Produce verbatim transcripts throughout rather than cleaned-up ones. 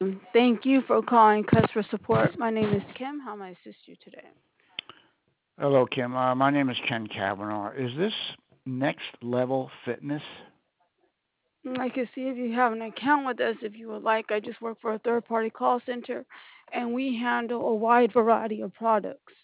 Thank you for calling customer support. My name is Kim. How may I assist you today? Hello, Kim. Uh, my name is Ken Kavanaugh. Is this Next Level Fitness? Mm, I can see if you have an account with us if you would like. I just work for a third party call center and we handle a wide variety of products.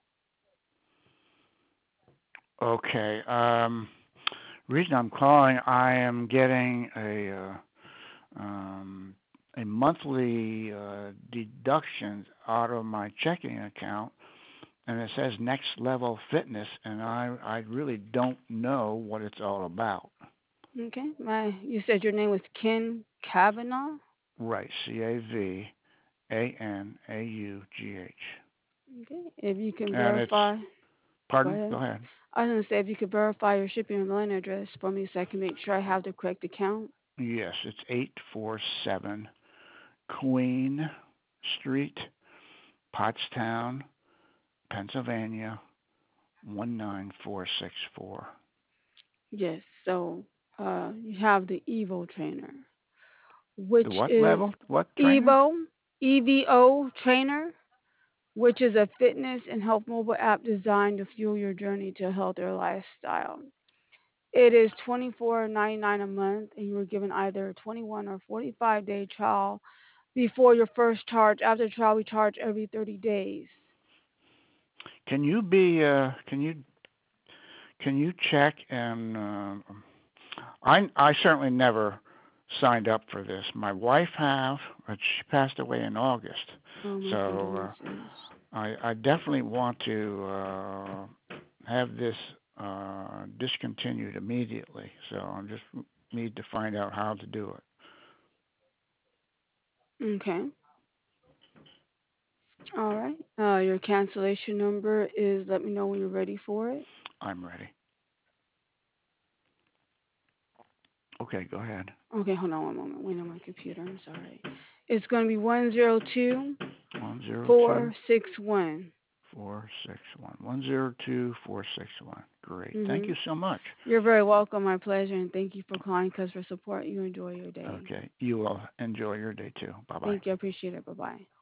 Okay. Um, reason I'm calling, I am getting a uh, um, a monthly uh, deductions out of my checking account, and it says Next Level Fitness, and I I really don't know what it's all about. Okay. My you said your name was Ken Kavanaugh? Right. C A V A N A U G H. Okay. If you can And it's verify go pardon. Go ahead. ahead. I was gonna say if you could verify your shipping and mailing address for me so I can make sure I have the correct account. Yes, it's eight four seven Queen Street, Pottstown, Pennsylvania, one nine four six four. Yes. So uh you have the Evo trainer, which The what is level? What trainer? Evo E V O trainer, which is a fitness and health mobile app designed to fuel your journey to a healthier lifestyle. It is twenty-four ninety-nine a month, and you are given either a twenty-one or forty-five day trial before your first charge. After trial, we charge every thirty days. Can you be? Uh, can you can you check and? Uh, I I certainly never signed up for this. My wife have, but she passed away in August. Oh, my So uh, condolences. I I definitely want to uh, have this uh, discontinued immediately. So I just need to find out how to do it. Okay. All right. Uh, your cancellation number is, let me know when you're ready for it. I'm ready. Okay, go ahead. Okay, hold on one moment. Wait on my computer. I'm sorry. It's going to be one zero two One zero two four six one. four six one. One zero two four six one. Great. Thank Mm-hmm. you so much. You're very welcome. My pleasure. And thank you for calling customer support. You enjoy your day. Okay. You will enjoy your day too. Bye bye. Thank you. I appreciate it. Bye bye.